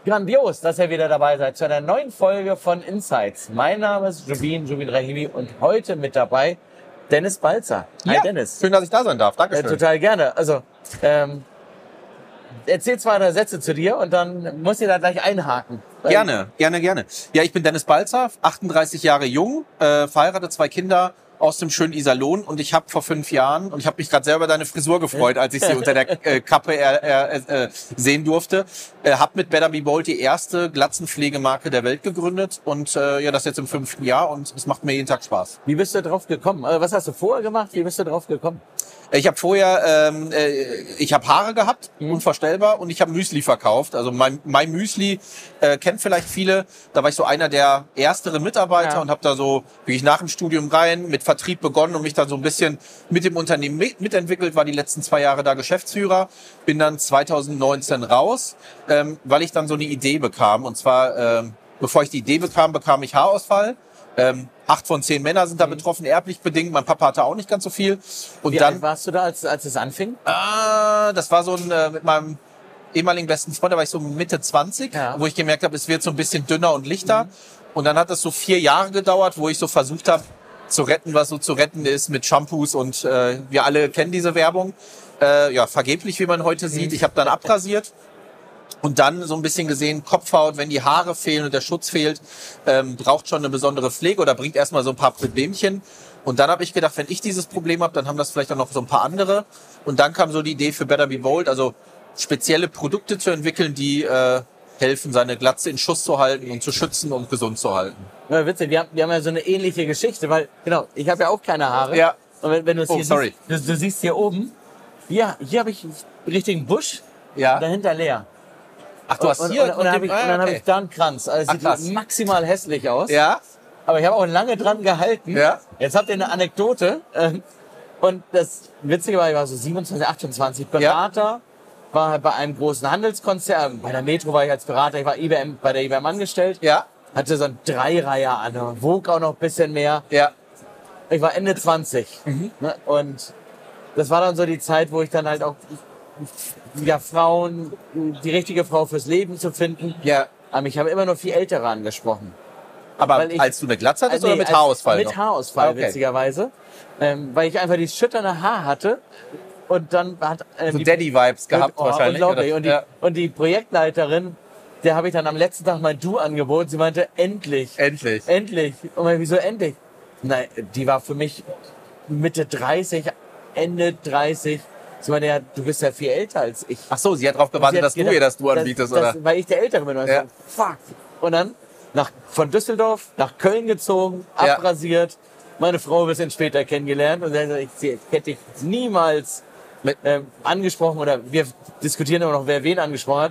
Grandios, dass ihr wieder dabei seid zu einer neuen Folge von Insights. Mein Name ist Jubin Rahimi und heute mit dabei Dennis Balzer. Hi Dennis. Schön, dass ich da sein darf. Dankeschön. Total gerne. Also, erzähl 2, 3 Sätze zu dir und dann muss ihr da gleich einhaken. Gerne. Ja, ich bin Dennis Balzer, 38 Jahre jung, verheiratet, 2 Kinder aus dem schönen Iserlohn und ich habe vor 5 Jahren, und ich habe mich gerade selber deine Frisur gefreut, als ich sie unter der Kappe sehen durfte, habe mit Better Be Bold die erste Glatzenpflegemarke der Welt gegründet und ja, das jetzt im 5. Jahr und es macht mir jeden Tag Spaß. Wie bist du drauf gekommen? Also, was hast du vorher gemacht? Wie bist du drauf gekommen? Ich habe vorher, ich habe Haare gehabt, unvorstellbar, und ich habe Müsli verkauft. Also mein Müsli kennt vielleicht viele. Da war ich so einer der ersteren Mitarbeiter und habe da so, wie ich nach dem Studium rein, mit Vertrieb begonnen und mich dann so ein bisschen mit dem Unternehmen mitentwickelt, war die letzten 2 Jahre da Geschäftsführer, bin dann 2019 raus, weil ich dann so eine Idee bekam. Und zwar, bevor ich die Idee bekam ich Haarausfall. 8 von 10 Männer sind da betroffen, erblich bedingt. Mein Papa hatte auch nicht ganz so viel. Und Wie dann alt warst du da, als es anfing? Das war so ein, mit meinem ehemaligen besten Freund, da war ich so Mitte 20, wo ich gemerkt habe, es wird so ein bisschen dünner und lichter. Und dann hat es so 4 Jahre gedauert, wo ich so versucht habe zu retten, was so zu retten ist mit Shampoos. Und wir alle kennen diese Werbung. Ja, vergeblich, wie man heute sieht. Ich habe dann abrasiert. Und dann so ein bisschen gesehen, Kopfhaut, wenn die Haare fehlen und der Schutz fehlt, braucht schon eine besondere Pflege oder bringt erstmal so ein paar Problemchen. Und dann habe ich gedacht, wenn ich dieses Problem habe, dann haben das vielleicht auch noch so ein paar andere. Und dann kam so die Idee für Better Be Bold, also spezielle Produkte zu entwickeln, die helfen, seine Glatze in Schuss zu halten und zu schützen und gesund zu halten. Ja, witzig, wir haben ja so eine ähnliche Geschichte, weil, genau, ich habe ja auch keine Haare. Ja. Und wenn du es hier siehst, du siehst hier oben, hier habe ich einen richtigen Busch, dahinter leer. Ach, du hast hier... Und dann habe ich da einen Kranz. Also sieht maximal hässlich aus. Ja. Aber ich habe auch lange dran gehalten. Ja. Jetzt habt ihr eine Anekdote. Und das Witzige war, ich war so 27, 28 Berater. War bei einem großen Handelskonzern. Bei der Metro war ich als Berater. Ich war bei der IBM angestellt. Ja. Hatte so ein 3-Reiher an. Wog auch noch ein bisschen mehr. Ja. Ich war Ende 20. Ne? Und das war dann so die Zeit, wo ich dann halt auch... Frauen, die richtige Frau fürs Leben zu finden. Ja. Aber ich habe immer nur viel Ältere angesprochen. Aber als du eine Glatze hattest oder mit Haarausfall? Mit Haarausfall, witzigerweise. Weil ich einfach dieses schütternde Haar hatte. Und dann hat... so Daddy-Vibes gehabt wahrscheinlich. Unglaublich. Und die Projektleiterin, der habe ich dann am letzten Tag mein Du angeboten. Sie meinte, endlich. Endlich. Und ich, wieso endlich? Nein, die war für mich Mitte 30, Ende 30. Sie meinte, ja, du bist ja viel älter als ich. Ach so, sie hat darauf gewartet, dass du ihr das Du anbietest, oder? Weil ich der Ältere bin. Ja. So, fuck. Und dann von Düsseldorf nach Köln gezogen, abrasiert. Meine Frau ein bisschen später kennengelernt. Und ich hätte dich niemals angesprochen, oder wir diskutieren immer noch, wer wen angesprochen hat.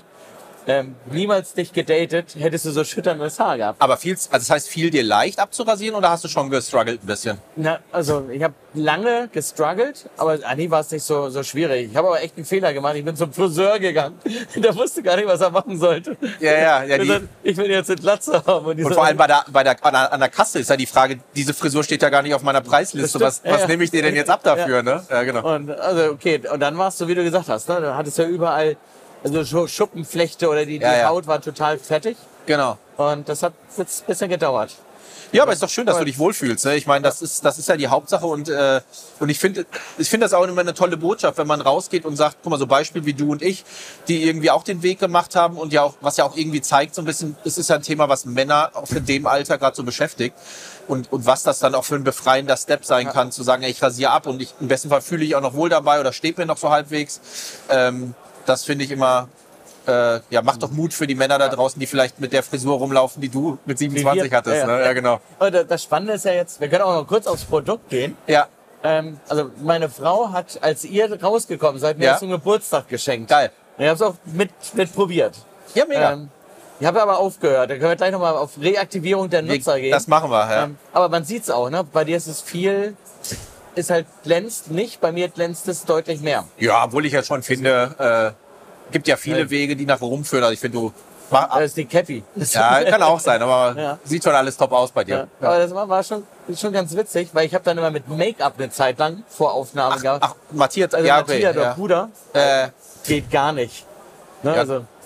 Niemals dich gedatet, hättest du so schütterndes Haar gehabt. Aber das heißt, fiel dir leicht abzurasieren oder hast du schon gestruggelt ein bisschen? Na, also ich habe lange gestruggelt, aber eigentlich war es nicht so schwierig. Ich habe aber echt einen Fehler gemacht. Ich bin zum Friseur gegangen. Der wusste gar nicht, was er machen sollte. Ja. Ich will jetzt eine Glatze haben. Und vor allem an der Kasse ist ja die Frage, diese Frisur steht ja gar nicht auf meiner Preisliste. Was nehme ich dir denn jetzt ab dafür? Ne? Ja, genau. Und dann warst du, wie du gesagt hast, ne? Du hattest ja überall Schuppenflechte oder die Haut war total fettig. Genau. Und das hat jetzt ein bisschen gedauert. Ja, aber ist doch schön, dass du dich wohlfühlst. Ne? Ich meine, das ist ja die Hauptsache und ich finde das auch immer eine tolle Botschaft, wenn man rausgeht und sagt, guck mal, so Beispiel wie du und ich, die irgendwie auch den Weg gemacht haben und was ja auch irgendwie zeigt, so ein bisschen, es ist ja ein Thema, was Männer auch in dem Alter gerade so beschäftigt und was das dann auch für ein befreiender Step sein kann, zu sagen, ich rasiere ab und im besten Fall fühle ich auch noch wohl dabei oder steht mir noch so halbwegs. Das finde ich immer, macht doch Mut für die Männer da draußen, die vielleicht mit der Frisur rumlaufen, die du mit 27 hattest. Ja. Ne? Ja, genau. Und das Spannende ist ja jetzt, wir können auch noch kurz aufs Produkt gehen. Ja. Also meine Frau hat, als ihr rausgekommen seid, mir zum Geburtstag geschenkt. Geil. Ich habe es auch mit probiert. Ja, mega. Ich habe aber aufgehört. Da können wir gleich nochmal auf Reaktivierung der Nutzer gehen. Das machen wir, ja. Aber man sieht es auch, ne? Bei dir ist es viel... ist halt glänzt nicht, bei mir glänzt es deutlich mehr. Ja, obwohl ich ja schon finde, gibt ja viele Wege, die nach oben führen. Also ich finde, du... Das ist die Cappy. Ja, kann auch sein, aber sieht schon alles top aus bei dir. Ja. Aber das war schon ganz witzig, weil ich habe dann immer mit Make-up eine Zeit lang vor Aufnahmen gehabt. Matthias, also Matthias, der Bruder, geht gar nicht. Ne? Ja. Also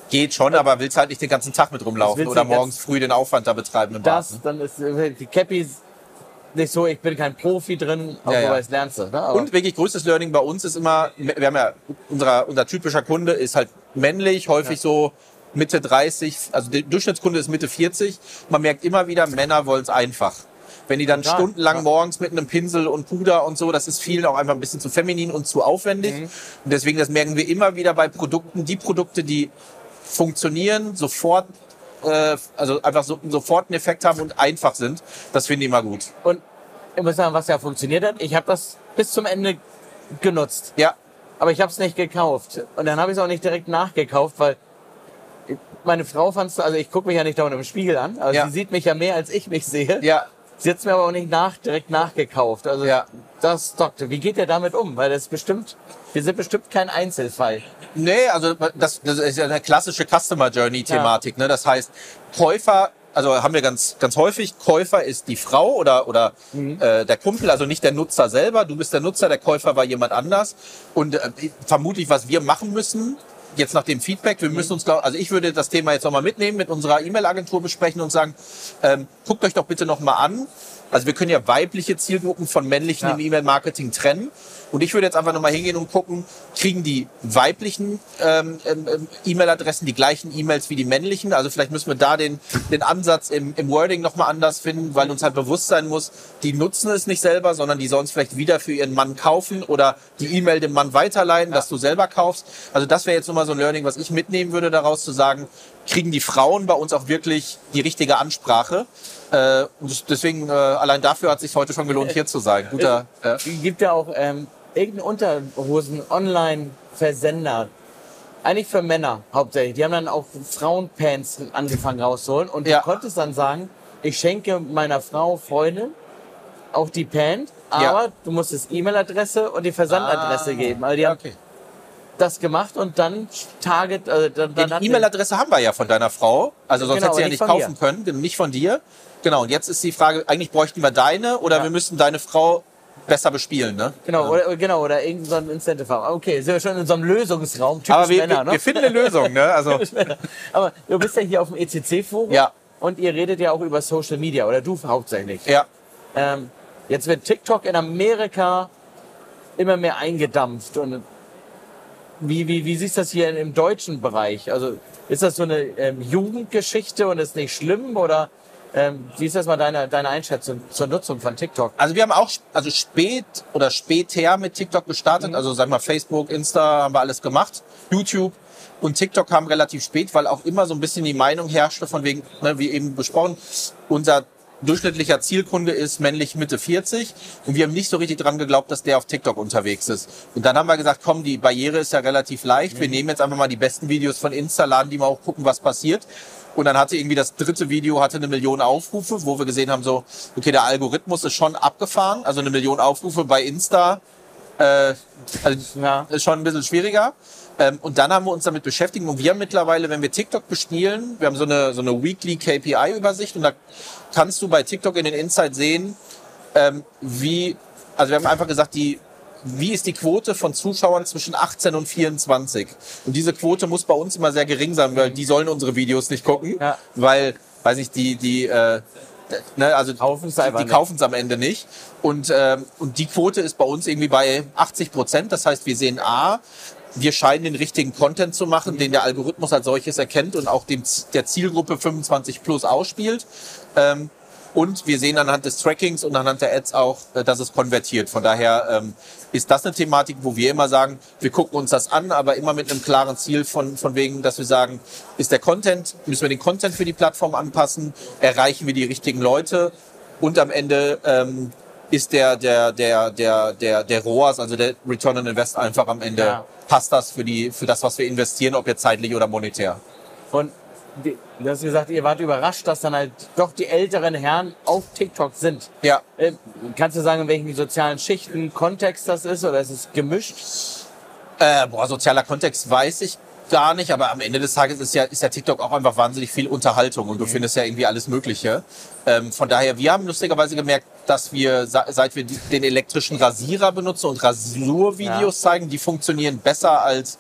Geht schon, aber willst halt nicht den ganzen Tag mit rumlaufen oder morgens früh den Aufwand da betreiben im Bad. Dann ist die Cappy nicht so, ich bin kein Profi drin, aber das lernst du. Ne? Und wirklich größtes Learning bei uns ist immer, wir haben ja, unser typischer Kunde ist halt männlich, häufig so Mitte 30, also der Durchschnittskunde ist Mitte 40. Man merkt immer wieder, Männer wollen es einfach. Wenn die dann stundenlang morgens mit einem Pinsel und Puder und so, das ist vielen auch einfach ein bisschen zu feminin und zu aufwendig. Und deswegen, das merken wir immer wieder bei Produkten, die Produkte, die funktionieren, sofort, also einfach sofort einen Effekt haben und einfach sind, das finde ich immer gut. Und ich muss sagen, was ja funktioniert hat, ich habe das bis zum Ende genutzt. Ja. Aber ich habe es nicht gekauft. Und dann habe ich es auch nicht direkt nachgekauft, weil meine Frau fand's, also ich gucke mich ja nicht dauernd im Spiegel an, also sie sieht mich ja mehr, als ich mich sehe. Ja. Sie hat es mir aber auch nicht direkt nachgekauft. Also das Doktor, wie geht der damit um? Weil wir sind bestimmt kein Einzelfall. Nee, also das ist ja eine klassische Customer Journey Thematik. Ne? Das heißt, Käufer, also haben wir ganz häufig, Käufer ist die Frau oder der Kumpel, also nicht der Nutzer selber. Du bist der Nutzer, der Käufer war jemand anders. Und vermutlich, was wir machen müssen, jetzt nach dem Feedback, wir müssen uns, also ich würde das Thema jetzt nochmal mitnehmen, mit unserer E-Mail-Agentur besprechen und sagen, guckt euch doch bitte nochmal an. Also wir können ja weibliche Zielgruppen von männlichen im E-Mail-Marketing trennen. Und ich würde jetzt einfach nochmal hingehen und gucken, kriegen die weiblichen E-Mail-Adressen die gleichen E-Mails wie die männlichen? Also vielleicht müssen wir da den Ansatz im Wording nochmal anders finden, weil uns halt bewusst sein muss, die nutzen es nicht selber, sondern die sollen es vielleicht wieder für ihren Mann kaufen oder die E-Mail dem Mann weiterleiten, dass du selber kaufst. Also das wäre jetzt nochmal so ein Learning, was ich mitnehmen würde daraus, zu sagen, kriegen die Frauen bei uns auch wirklich die richtige Ansprache? Und deswegen, allein dafür hat es sich heute schon gelohnt, hier zu sein. Es gibt ja auch irgendeinen Unterhosen-Online-Versender. Eigentlich für Männer hauptsächlich. Die haben dann auch Frauenpants angefangen rauszuholen. Und du konntest dann sagen, ich schenke meiner Frau, Freundin, auch die Pant, aber du musst das E-Mail-Adresse und die Versandadresse geben. Also die haben das gemacht und dann die E-Mail-Adresse haben wir ja von deiner Frau. Also sonst hätte sie ja nicht kaufen können. Nicht von dir. Genau. Und jetzt ist die Frage, eigentlich bräuchten wir deine oder wir müssen deine Frau besser bespielen, ne? Genau, oder irgendein so Incentive haben. Okay, sind wir schon in so einem Lösungsraum, typisch aber Männer, ne? Wir finden eine Lösung, ne? Also. Aber du bist ja hier auf dem ECC-Forum und ihr redet ja auch über Social Media, oder du hauptsächlich. Ja. Jetzt wird TikTok in Amerika immer mehr eingedampft. Und wie siehst du das hier im deutschen Bereich? Also ist das so eine Jugendgeschichte und ist nicht schlimm, oder wie ist das mal deine Einschätzung zur Nutzung von TikTok? Also wir haben auch später mit TikTok gestartet. Also sag mal Facebook, Insta haben wir alles gemacht. YouTube und TikTok kam relativ spät, weil auch immer so ein bisschen die Meinung herrschte von wegen, ne, wie eben besprochen, unser durchschnittlicher Zielkunde ist männlich Mitte 40 und wir haben nicht so richtig dran geglaubt, dass der auf TikTok unterwegs ist. Und dann haben wir gesagt, komm, die Barriere ist ja relativ leicht. Wir nehmen jetzt einfach mal die besten Videos von Insta, laden die mal auch, gucken, was passiert. Und dann hatte irgendwie das dritte Video 1 Million Aufrufe, wo wir gesehen haben, so, okay, der Algorithmus ist schon abgefahren. Also 1 Million Aufrufe bei Insta ist schon ein bisschen schwieriger. Und dann haben wir uns damit beschäftigt und wir haben mittlerweile, wenn wir TikTok bespielen, wir haben so eine Weekly KPI-Übersicht und da kannst du bei TikTok in den Insights sehen, also wir haben einfach gesagt, wie ist die Quote von Zuschauern zwischen 18 und 24? Und diese Quote muss bei uns immer sehr gering sein, weil die sollen unsere Videos nicht gucken, weil, weiß ich, die kaufen es am Ende nicht. Und die Quote ist bei uns irgendwie bei 80%. Das heißt, wir sehen wir scheinen den richtigen Content zu machen, den der Algorithmus als solches erkennt und auch der Zielgruppe 25 plus ausspielt. Und wir sehen anhand des Trackings und anhand der Ads auch, dass es konvertiert. Von daher ist das eine Thematik, wo wir immer sagen, wir gucken uns das an, aber immer mit einem klaren Ziel von wegen, dass wir sagen, müssen wir den Content für die Plattform anpassen, erreichen wir die richtigen Leute und am Ende ist der ROAS, also der Return on Invest einfach am Ende, passt das für das, was wir investieren, ob jetzt zeitlich oder monetär. Und du hast gesagt, ihr wart überrascht, dass dann halt doch die älteren Herren auf TikTok sind. Ja. Kannst du sagen, in welchen sozialen Schichten, Kontext das ist, oder ist es gemischt? Sozialer Kontext weiß ich gar nicht, aber am Ende des Tages ist ja TikTok auch einfach wahnsinnig viel Unterhaltung und du findest ja irgendwie alles Mögliche. Von daher, wir haben lustigerweise gemerkt, dass wir, seit wir den elektrischen Rasierer benutzen und Rasurvideos zeigen, die funktionieren besser als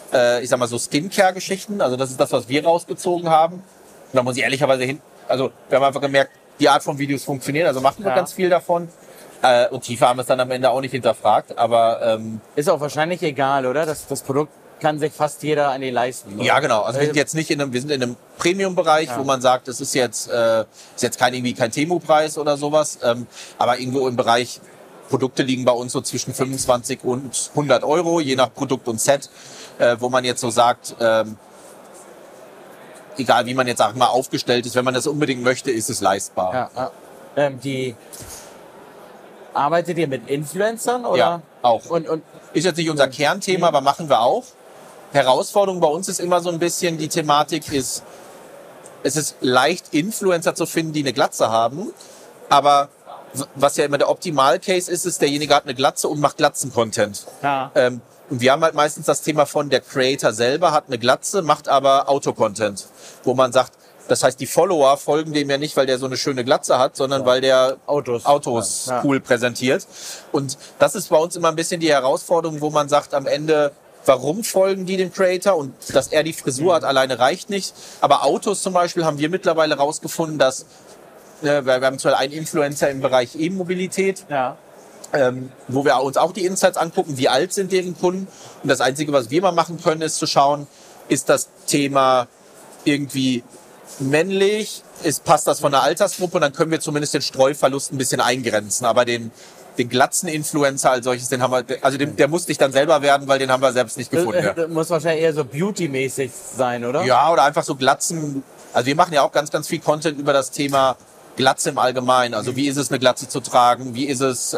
ich sag mal so Skincare-Geschichten. Also das ist das, was wir rausgezogen haben. Und da muss ich ehrlicherweise also wir haben einfach gemerkt, die Art von Videos funktionieren, also machen wir ganz viel davon. Und tiefer haben wir es dann am Ende auch nicht hinterfragt, aber ist auch wahrscheinlich egal, oder? Das Produkt kann sich fast jeder an die leisten. Oder? Ja, genau. Also wir sind jetzt nicht wir sind in einem Premium-Bereich, wo man sagt, das ist jetzt kein Temu-Preis oder sowas, aber irgendwo im Bereich Produkte liegen bei uns so zwischen 25 und 100 Euro, je nach Produkt und Set, wo man jetzt so sagt, egal wie man jetzt mal aufgestellt ist, wenn man das unbedingt möchte, ist es leistbar. Ja. Arbeitet ihr mit Influencern? Oder? Ja, auch. Und ist jetzt nicht unser Kernthema, aber machen wir auch. Herausforderung bei uns ist immer so ein bisschen, die Thematik ist, es ist leicht, Influencer zu finden, die eine Glatze haben, aber was ja immer der Optimal-Case ist, derjenige hat eine Glatze und macht Glatzen-Content. Ja. Und wir haben halt meistens das Thema von der Creator selber, hat eine Glatze, macht aber Auto-Content, wo man sagt, das heißt, die Follower folgen dem ja nicht, weil der so eine schöne Glatze hat, sondern weil der Autos cool präsentiert. Und das ist bei uns immer ein bisschen die Herausforderung, wo man sagt am Ende, warum folgen die dem Creator? Und dass er die Frisur hat, alleine reicht nicht. Aber Autos zum Beispiel haben wir mittlerweile rausgefunden, dass wir haben zwar einen Influencer im Bereich E-Mobilität, wo wir uns auch die Insights angucken, wie alt sind deren Kunden. Und das Einzige, was wir mal machen können, ist zu schauen, ist das Thema irgendwie männlich, passt das von der Altersgruppe, und dann können wir zumindest den Streuverlust ein bisschen eingrenzen. Aber den Glatzen-Influencer als solches, den haben wir, also der muss nicht dann selber werden, weil den haben wir selbst nicht gefunden. Das muss wahrscheinlich eher so Beauty-mäßig sein, oder? Ja, oder einfach so Glatzen. Also wir machen ja auch ganz, ganz viel Content über das Thema Glatze im Allgemeinen. Also wie ist es, eine Glatze zu tragen? Wie ist es,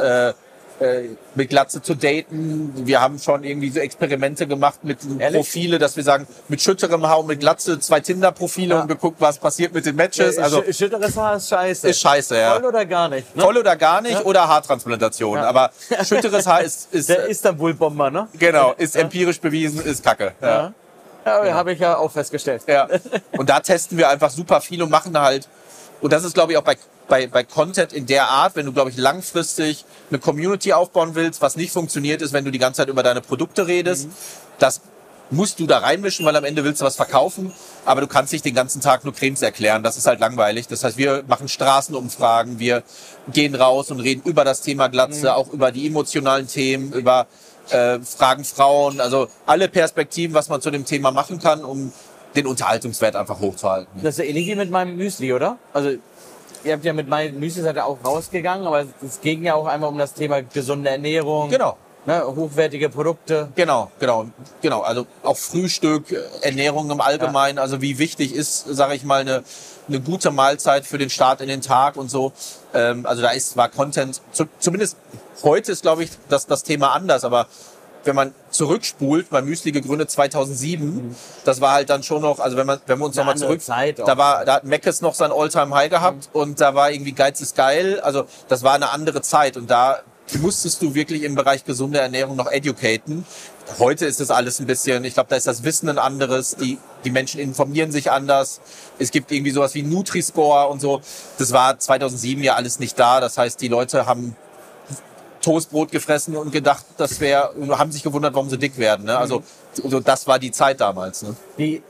mit Glatze zu daten? Wir haben schon irgendwie so Experimente gemacht mit Profile, dass wir sagen, mit schütterem Haar und mit Glatze 2 Tinder-Profile und geguckt, was passiert mit den Matches. Also schütteres Haar ist scheiße. Ist scheiße, ja. Voll oder gar nicht. Ne? Voll oder gar nicht oder Haartransplantation. Ja. Aber schütteres Haar ist der Istanbul-Bomber, ne? Genau, ist empirisch bewiesen, ist Kacke. Ja, habe ich ja auch festgestellt. Ja. Und da testen wir einfach super viel und machen halt, und das ist, glaube ich, auch bei Content in der Art, wenn du, glaube ich, langfristig eine Community aufbauen willst, was nicht funktioniert ist, wenn du die ganze Zeit über deine Produkte redest, das musst du da reinmischen, weil am Ende willst du was verkaufen, aber du kannst nicht den ganzen Tag nur Cremes erklären, das ist halt langweilig. Das heißt, wir machen Straßenumfragen, wir gehen raus und reden über das Thema Glatze, auch über die emotionalen Themen, über Fragen Frauen, also alle Perspektiven, was man zu dem Thema machen kann, um den Unterhaltungswert einfach hochzuhalten. Das ist ja ähnlich wie mit meinem Müsli, oder? Also ihr habt ja mit meinem Müsli seid ihr auch rausgegangen, aber es ging ja auch einfach um das Thema gesunde Ernährung. Genau. Ne, hochwertige Produkte. Genau. Also auch Frühstück, Ernährung im Allgemeinen. Ja. Also wie wichtig ist, sage ich mal, eine gute Mahlzeit für den Start in den Tag und so. Also war Content, zumindest heute ist, glaube ich, das Thema anders, aber wenn man zurückspult, mein Müsli gegründet 2007, das war halt dann schon noch, also wenn wir uns nochmal zurück, da hat Mc's noch sein All-Time-High gehabt und da war irgendwie Geiz ist geil, also das war eine andere Zeit und da musstest du wirklich im Bereich gesunde Ernährung noch educaten. Heute ist das alles ein bisschen, ich glaube, da ist das Wissen ein anderes, die Menschen informieren sich anders, es gibt irgendwie sowas wie Nutri-Score und so, das war 2007 ja alles nicht da, das heißt, die Leute haben Toastbrot gefressen und gedacht, haben sich gewundert, warum sie dick werden. Ne? Also das war die Zeit damals. Ne?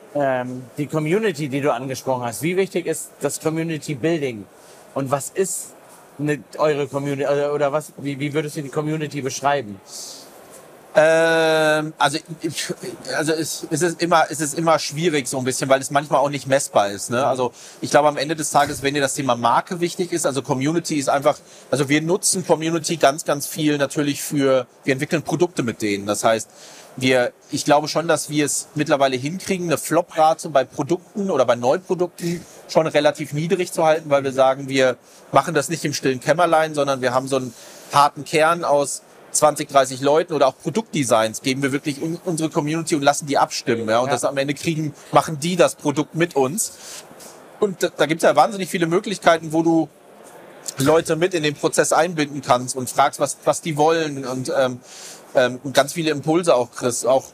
Die Community, die du angesprochen hast, wie wichtig ist das Community Building? Und was ist eure Community, oder wie würdest du die Community beschreiben? Es ist immer schwierig so ein bisschen, weil es manchmal auch nicht messbar ist. Ne? Also ich glaube am Ende des Tages, wenn dir das Thema Marke wichtig ist, also Community ist einfach, also wir nutzen Community ganz, ganz viel natürlich wir entwickeln Produkte mit denen. Das heißt, ich glaube schon, dass wir es mittlerweile hinkriegen, eine Flop-Rate bei Produkten oder bei Neuprodukten schon relativ niedrig zu halten, weil wir sagen, wir machen das nicht im stillen Kämmerlein, sondern wir haben so einen harten Kern aus 20, 30 Leuten oder auch Produktdesigns geben wir wirklich in unsere Community und lassen die abstimmen. Ja? Und das am Ende machen die das Produkt mit uns. Und da gibt es ja wahnsinnig viele Möglichkeiten, wo du Leute mit in den Prozess einbinden kannst und fragst, was die wollen und ganz viele Impulse auch kriegst. Auch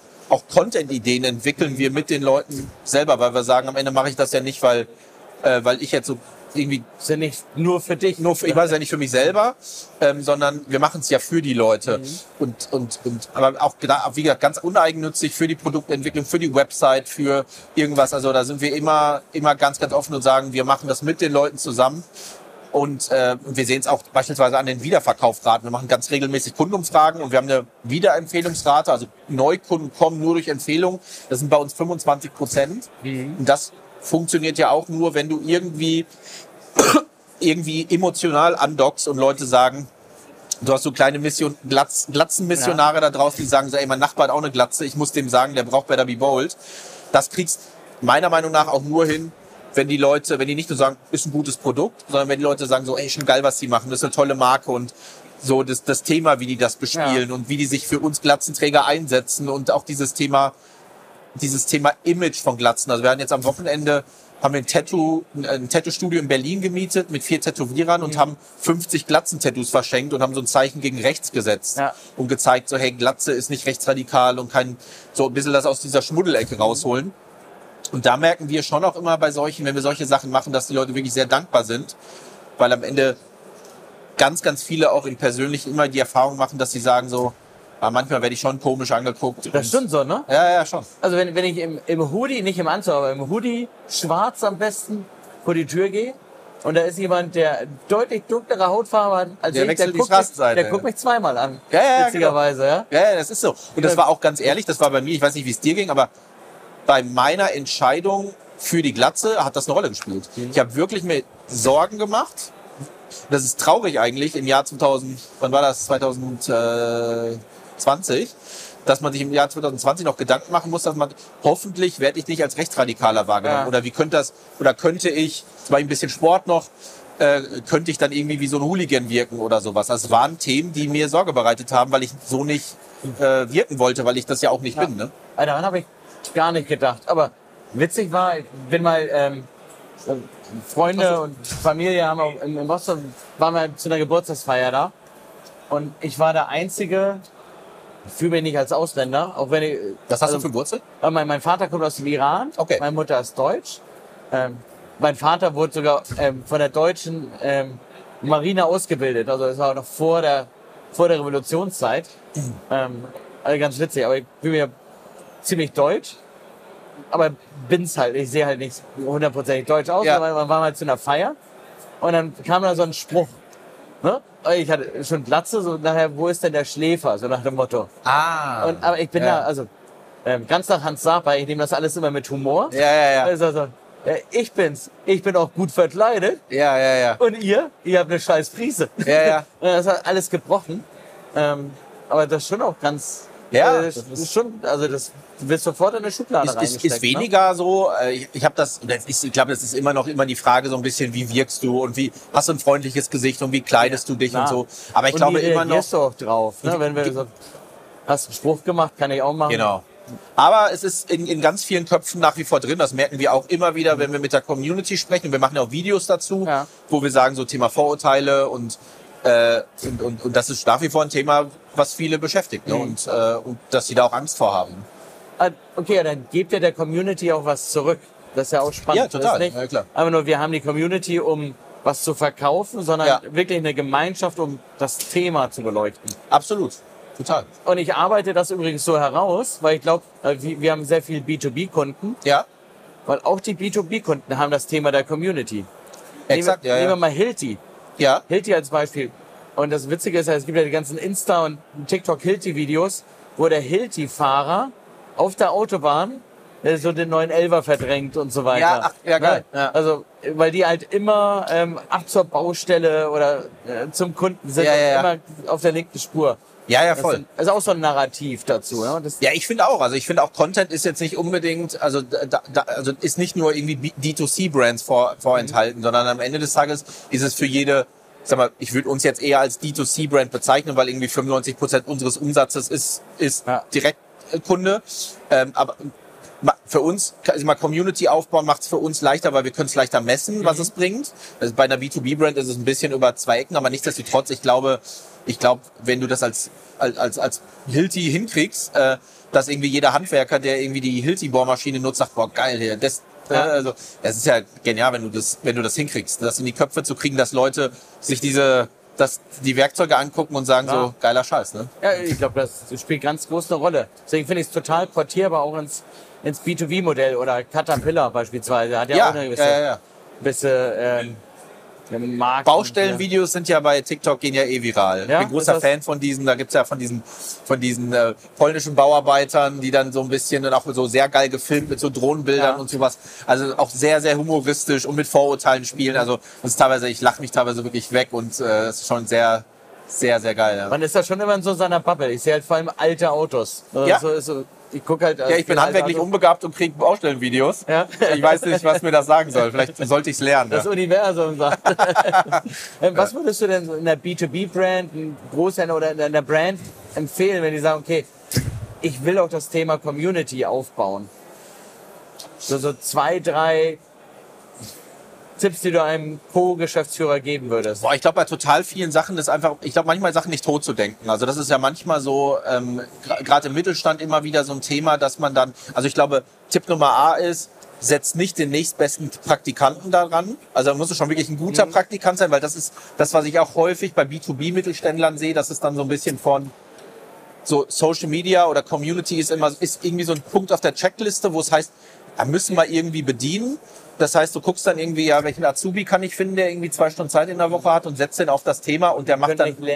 Content-Ideen entwickeln wir mit den Leuten selber, weil wir sagen, am Ende mache ich das ja nicht, weil ich jetzt so irgendwie ist ja nicht nur für dich. ich mache es ja nicht für mich selber, sondern wir machen es ja für die Leute. Aber auch, wie gesagt, ganz uneigennützig für die Produktentwicklung, für die Website, für irgendwas. Also da sind wir immer ganz, ganz offen und sagen, wir machen das mit den Leuten zusammen. Und wir sehen es auch beispielsweise an den Wiederverkaufsraten. Wir machen ganz regelmäßig Kundenumfragen und wir haben eine Wiederempfehlungsrate. Also Neukunden kommen nur durch Empfehlung. Das sind bei uns 25%. Und das funktioniert ja auch nur, wenn du irgendwie emotional andockst und Leute sagen, du hast so kleine Glatzenmissionare da draußen, die sagen so, ey, mein Nachbar hat auch eine Glatze, ich muss dem sagen, der braucht Better Be Bold. Das kriegst meiner Meinung nach auch nur hin, wenn die nicht nur sagen, ist ein gutes Produkt, sondern wenn die Leute sagen so, ey, schon geil, was die machen, das ist eine tolle Marke und so das Thema, wie die das bespielen und wie die sich für uns Glatzenträger einsetzen und auch dieses Thema Image von Glatzen. Also wir hatten jetzt am Wochenende, haben wir ein Tattoo-Studio in Berlin gemietet mit 4 Tätowierern und haben 50 Glatzen-Tattoos verschenkt und haben so ein Zeichen gegen rechts gesetzt und gezeigt, so hey, Glatze ist nicht rechtsradikal und kann so ein bisschen das aus dieser Schmuddelecke rausholen. Und da merken wir schon auch immer bei solchen, wenn wir solche Sachen machen, dass die Leute wirklich sehr dankbar sind, weil am Ende ganz, ganz viele auch persönlich immer die Erfahrung machen, dass sie sagen so, manchmal werde ich schon komisch angeguckt. Das stimmt so, ne? Ja, schon. Also wenn ich im Hoodie, nicht im Anzug, aber im Hoodie, schwarz am besten, vor die Tür gehe und da ist jemand, der deutlich dunklere Hautfarbe hat als ich, der guckt mich zweimal an. Witzigerweise, genau. Ja, das ist so. Und das war auch ganz ehrlich, das war bei mir, ich weiß nicht, wie es dir ging, aber bei meiner Entscheidung für die Glatze hat das eine Rolle gespielt. Ich habe wirklich mir Sorgen gemacht. Das ist traurig eigentlich im Jahr 2020, dass man sich im Jahr 2020 noch Gedanken machen muss, dass man hoffentlich werde ich nicht als Rechtsradikaler wahrgenommen. Oder wie könnte ich, zum Beispiel ein bisschen Sport noch, könnte ich dann irgendwie wie so ein Hooligan wirken oder sowas. Das waren Themen, die mir Sorge bereitet haben, weil ich so nicht wirken wollte, weil ich das ja auch nicht bin. Ne? Daran habe ich gar nicht gedacht. Aber witzig war, ich bin mal Freunde und Familie haben auch in Boston, waren wir zu einer Geburtstagsfeier da. Und ich war der Einzige, ich fühle mich nicht als Ausländer, auch wenn ich... Was hast du für Wurzeln? Mein Vater kommt aus dem Iran, meine Mutter ist deutsch. Mein Vater wurde sogar von der deutschen Marine ausgebildet, also das war noch vor der Revolutionszeit. Also ganz witzig, aber ich bin mir ziemlich deutsch, aber bin's halt. Ich sehe halt nicht 100% deutsch aus, aber man war mal zu einer Feier und dann kam da so ein Spruch. Ne? Ich hatte schon Glatze, so nachher, wo ist denn der Schläfer? So nach dem Motto. Aber ich bin da, also ganz nach Hans Saper, ich nehme das alles immer mit Humor. Also, ich bin's. Ich bin auch gut verkleidet. Und ihr habt eine scheiß Prise. Und das hat alles gebrochen. Aber das ist schon auch ganz... das ist schon, also das wird sofort in eine Schublade reingesteckt. Ist weniger so, ich habe ich glaube, das ist immer die Frage so ein bisschen, wie wirkst du und wie hast du ein freundliches Gesicht und wie kleidest du dich und so. Aber ich glaube immer noch... du auch drauf, ne? Wenn wir so, hast einen Spruch gemacht, kann ich auch machen. Genau. Aber es ist in ganz vielen Köpfen nach wie vor drin. Das merken wir auch immer wieder, wenn wir mit der Community sprechen. Wir machen ja auch Videos dazu, wo wir sagen, so Thema Vorurteile und das ist nach wie vor ein Thema, was viele beschäftigt. Ne? Und dass sie da auch Angst vor haben. Okay, dann gebt ihr der Community auch was zurück. Das ist ja auch spannend. Ja, total. Das ist nicht, klar. Aber nur wir haben die Community, um was zu verkaufen, sondern wirklich eine Gemeinschaft, um das Thema zu beleuchten. Absolut. Total. Und ich arbeite das übrigens so heraus, weil ich glaube, wir haben sehr viele B2B-Kunden. Ja. Weil auch die B2B-Kunden haben das Thema der Community. Exakt, Nehmen wir mal Hilti. Ja. Hilti als Beispiel. Und das Witzige ist ja, es gibt ja die ganzen Insta- und TikTok-Hilti-Videos, wo der Hilti-Fahrer auf der Autobahn so den 911er verdrängt und so weiter. Geil. Ja. Also, weil die halt immer ab zur Baustelle oder zum Kunden sind, immer auf der linken Spur. Ja, voll. Das ist auch so ein Narrativ dazu. Ja, ich finde auch. Also ich finde auch, Content ist jetzt nicht unbedingt, also ist nicht nur irgendwie D2C-Brands vorenthalten, sondern am Ende des Tages ist es für jede, sag mal, ich würde uns jetzt eher als D2C-Brand bezeichnen, weil irgendwie 95% unseres Umsatzes ist Direktkunde. Aber für uns, also mal Community aufbauen macht es für uns leichter, weil wir können es leichter messen, was es bringt. Also bei einer B2B-Brand ist es ein bisschen über zwei Ecken, aber nichtsdestotrotz, ich glaube, wenn du das als Hilti hinkriegst, dass irgendwie jeder Handwerker, der irgendwie die Hilti-Bohrmaschine nutzt, sagt, boah, geil hier, Ja. Also es ist ja genial, wenn du das hinkriegst, das in die Köpfe zu kriegen, dass Leute sich die Werkzeuge angucken und sagen so, geiler Scheiß, ne? Ja, ich glaube, das spielt ganz groß eine Rolle. Deswegen finde ich es total portierbar auch ins B2B-Modell oder Caterpillar beispielsweise. Hat ja auch eine gewisse Marken. Baustellenvideos sind ja bei TikTok, gehen ja viral. Ich bin großer Fan von diesen, da gibt's ja von diesen polnischen Bauarbeitern, die dann so ein bisschen dann auch so sehr geil gefilmt mit so Drohnenbildern und sowas. Also auch sehr, sehr humoristisch und mit Vorurteilen spielen. Also das ist teilweise, ich lache mich teilweise wirklich weg und es ist schon sehr, sehr, sehr geil. Ja. Man ist da schon immer in so seiner Bubble. Ich sehe halt vor allem alte Autos. Ich gucke halt. Ich bin handwerklich unbegabt und kriege Baustellenvideos. Ja? Ich weiß nicht, was mir das sagen soll. Vielleicht sollte ich es lernen. Das Universum sagt. Was würdest du denn in der B2B-Brand, einem Großhändler oder in einer Brand empfehlen, wenn die sagen, okay, ich will auch das Thema Community aufbauen? So 2, 3 Tipps, die du einem Co-Geschäftsführer geben würdest? Ich glaube, bei total vielen Sachen ist einfach, manchmal Sachen nicht tot zu denken. Also das ist ja manchmal so, gerade im Mittelstand immer wieder so ein Thema, dass man dann, also ich glaube, Tipp Nummer A ist, setzt nicht den nächstbesten Praktikanten daran. Also da muss es schon wirklich ein guter Praktikant sein, weil das ist das, was ich auch häufig bei B2B-Mittelständlern sehe, dass es dann so ein bisschen von so Social Media oder Community ist irgendwie so ein Punkt auf der Checkliste, wo es heißt, da müssen wir irgendwie bedienen. Das heißt, du guckst dann irgendwie, welchen Azubi kann ich finden, der irgendwie 2 Stunden Zeit in der Woche hat und setzt den auf das Thema und der kann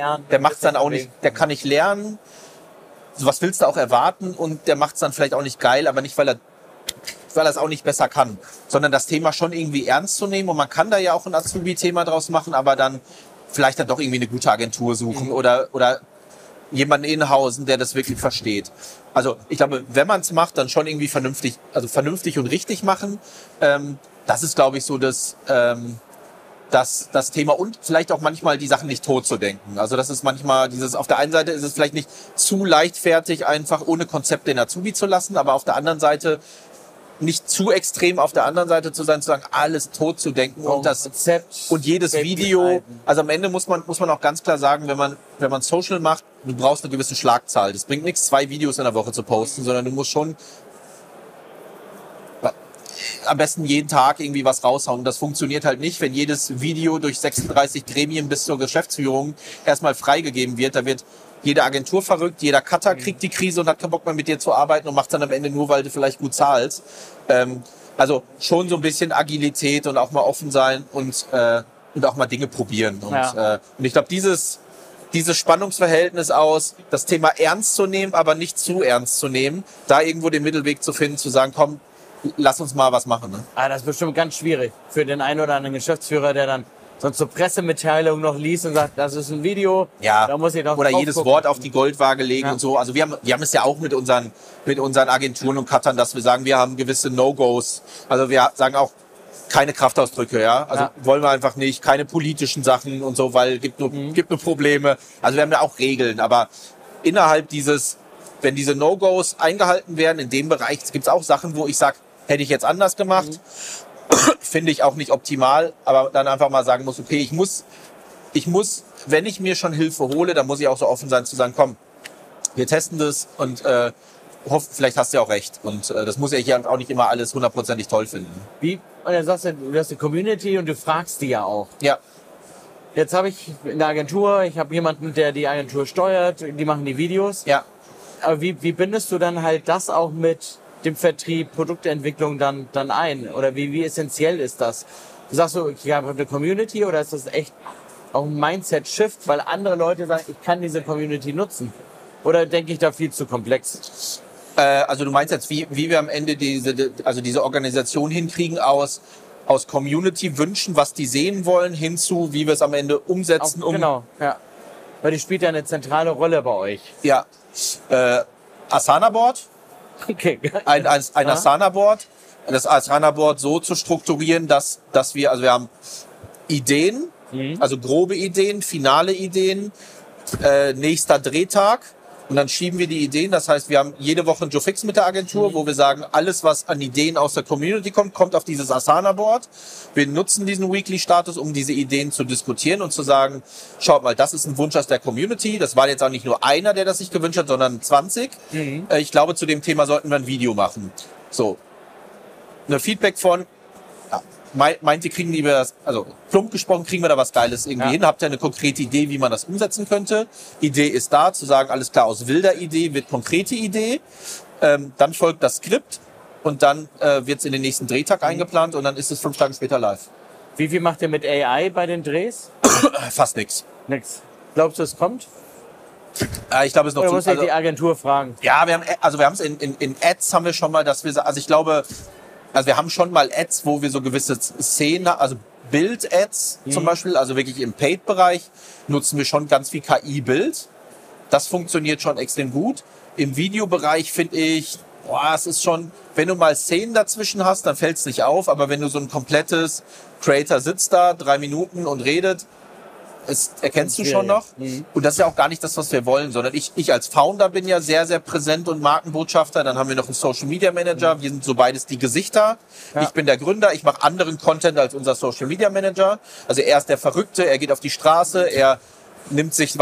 nicht lernen. Was willst du auch erwarten und der macht es dann vielleicht auch nicht geil, aber nicht, weil er es auch nicht besser kann, sondern das Thema schon irgendwie ernst zu nehmen und man kann da ja auch ein Azubi-Thema draus machen, aber dann vielleicht dann doch irgendwie eine gute Agentur suchen oder jemanden inhausen, der das wirklich versteht. Also ich glaube, wenn man es macht, dann schon irgendwie vernünftig und richtig machen. Das ist, glaube ich, so das Thema und vielleicht auch manchmal die Sachen nicht tot zu denken. Also das ist manchmal auf der einen Seite ist es vielleicht nicht zu leichtfertig, einfach ohne Konzept den Azubi zu lassen, aber auf der anderen Seite nicht zu extrem auf der anderen Seite zu sein, zu sagen, alles tot zu denken und jedes Video. Also am Ende muss man auch ganz klar sagen, wenn man Social macht, du brauchst eine gewisse Schlagzahl. Das bringt nichts, 2 Videos in der Woche zu posten, sondern du musst schon am besten jeden Tag irgendwie was raushauen. Das funktioniert halt nicht, wenn jedes Video durch 36 Gremien bis zur Geschäftsführung erstmal freigegeben wird. Da wird jede Agentur verrückt, jeder Cutter kriegt die Krise und hat keinen Bock mehr mit dir zu arbeiten und macht dann am Ende nur, weil du vielleicht gut zahlst. Also schon so ein bisschen Agilität und auch mal offen sein und auch mal Dinge probieren. Und ich glaube, dieses Spannungsverhältnis aus, das Thema ernst zu nehmen, aber nicht zu ernst zu nehmen, da irgendwo den Mittelweg zu finden, zu sagen, komm, lass uns mal was machen. Ne? Das ist bestimmt ganz schwierig für den einen oder anderen Geschäftsführer, der dann sonst zur Pressemitteilung noch liest und sagt, das ist ein Video, da muss ich noch oder jedes gucken. Wort auf die Goldwaage legen und so. Also wir haben es ja auch mit unseren Agenturen und Cuttern, dass wir sagen, wir haben gewisse No-Gos. Also wir sagen auch keine Kraftausdrücke, ja. Also wollen wir einfach nicht, keine politischen Sachen und so, weil gibt nur Probleme. Also wir haben ja auch Regeln, aber innerhalb wenn diese No-Gos eingehalten werden, in dem Bereich gibt es auch Sachen, wo ich sage, hätte ich jetzt anders gemacht. Finde ich auch nicht optimal, aber dann einfach mal sagen muss, okay, ich muss, wenn ich mir schon Hilfe hole, dann muss ich auch so offen sein zu sagen, komm, wir testen das und vielleicht hast du ja auch recht. Und das muss ich ja auch nicht immer alles 100%ig toll finden. Und dann sagst du hast eine Community und du fragst die ja auch. Ja. Jetzt habe ich eine Agentur, ich habe jemanden, der die Agentur steuert, die machen die Videos. Ja. Aber wie bindest du dann halt das auch mit dem Vertrieb, Produktentwicklung dann ein? Oder wie essentiell ist das? Du sagst so, ich habe eine Community oder ist das echt auch ein Mindset-Shift, weil andere Leute sagen, ich kann diese Community nutzen? Oder denke ich da viel zu komplex? Also du meinst jetzt, wie wir am Ende diese Organisation hinkriegen aus Community-Wünschen, was die sehen wollen, hinzu, wie wir es am Ende umsetzen. Genau, ja. Weil die spielt ja eine zentrale Rolle bei euch. Ja. Asana-Board. Okay. Ein Asana-Board. Das Asana-Board so zu strukturieren, dass wir haben Ideen, also grobe Ideen, finale Ideen, nächster Drehtag. Und dann schieben wir die Ideen. Das heißt, wir haben jede Woche ein Joe Fix mit der Agentur, wo wir sagen, alles, was an Ideen aus der Community kommt auf dieses Asana-Board. Wir nutzen diesen Weekly-Status, um diese Ideen zu diskutieren und zu sagen, schaut mal, das ist ein Wunsch aus der Community. Das war jetzt auch nicht nur einer, der das sich gewünscht hat, sondern 20. Ich glaube, zu dem Thema sollten wir ein Video machen. So. eine Feedback von, meint ihr, kriegen wir das, also plump gesprochen, kriegen wir da was Geiles irgendwie hin? Habt ihr eine konkrete Idee, wie man das umsetzen könnte? Idee ist da, zu sagen, alles klar, aus wilder Idee wird konkrete Idee. Dann folgt das Skript und dann wird es in den nächsten Drehtag eingeplant und dann ist es 5 Tage später live. Wie viel macht ihr mit AI bei den Drehs? Fast nichts. Nix. Glaubst du, es kommt? Ich glaube, es ist noch Oder muss ich die Agentur fragen? Ja, wir haben es in Ads haben wir schon mal, dass wir, also ich glaube, also wir haben schon mal Ads, wo wir so gewisse Szenen, also Bild-Ads zum Beispiel, also wirklich im Paid-Bereich nutzen wir schon ganz viel KI-Bild. Das funktioniert schon extrem gut. Im Videobereich finde ich, es ist schon, wenn du mal Szenen dazwischen hast, dann fällt es nicht auf, aber wenn du so ein komplettes Creator sitzt da, 3 Minuten und redet, erkennst du schon noch. Und das ist ja auch gar nicht das, was wir wollen, sondern ich als Founder bin ja sehr, sehr präsent und Markenbotschafter. Dann haben wir noch einen Social Media Manager. Wir sind so beides die Gesichter. Ja. Ich bin der Gründer. Ich mache anderen Content als unser Social Media Manager. Also er ist der Verrückte. Er geht auf die Straße. Er nimmt sich,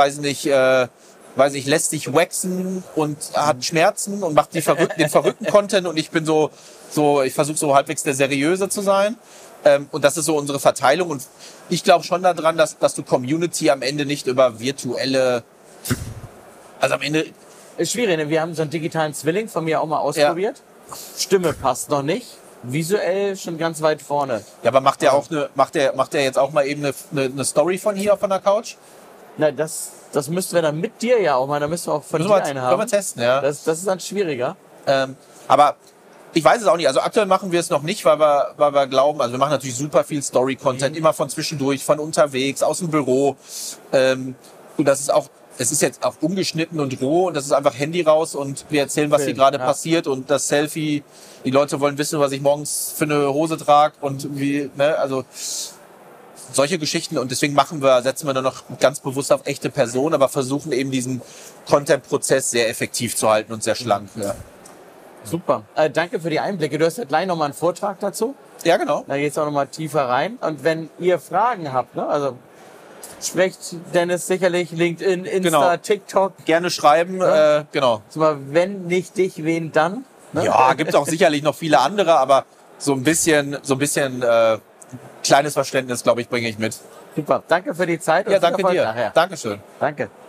lässt sich waxen und hat Schmerzen und macht den verrückten Content. Und ich bin ich versuche so halbwegs der Seriöse zu sein. Und das ist so unsere Verteilung. Und ich glaube schon daran, dass du Community am Ende nicht über virtuelle... Also am Ende... Ist schwierig, ne? Wir haben so einen digitalen Zwilling von mir auch mal ausprobiert. Ja. Stimme passt noch nicht. Visuell schon ganz weit vorne. Ja, aber macht der jetzt auch mal eben eine Story von hier von der Couch? Na, das müssten wir dann mit dir ja auch mal. Da müssen wir auch von dir einen haben. Können wir testen, ja. Das ist dann schwieriger. Aber... Ich weiß es auch nicht. Also aktuell machen wir es noch nicht, weil wir glauben, also wir machen natürlich super viel Story-Content, immer von zwischendurch, von unterwegs, aus dem Büro. Und das ist auch, es ist jetzt auch ungeschnitten und roh und das ist einfach Handy raus und wir erzählen, was hier gerade passiert und das Selfie. Die Leute wollen wissen, was ich morgens für eine Hose trage und wie, ne, also solche Geschichten. Und deswegen setzen wir dann noch ganz bewusst auf echte Personen, aber versuchen eben diesen Content-Prozess sehr effektiv zu halten und sehr schlank. Ja. Super. Danke für die Einblicke. Du hast ja gleich nochmal einen Vortrag dazu. Ja, genau. Da geht es auch nochmal tiefer rein. Und wenn ihr Fragen habt, ne, also sprecht Dennis sicherlich LinkedIn, Insta, TikTok. Gerne schreiben, ja? Genau. Mal, wenn nicht dich, wen dann? Ne? Ja, gibt es auch sicherlich noch viele andere, aber so ein bisschen kleines Verständnis, glaube ich, bringe ich mit. Super. Danke für die Zeit. Ja, danke dir. Dankeschön. Danke.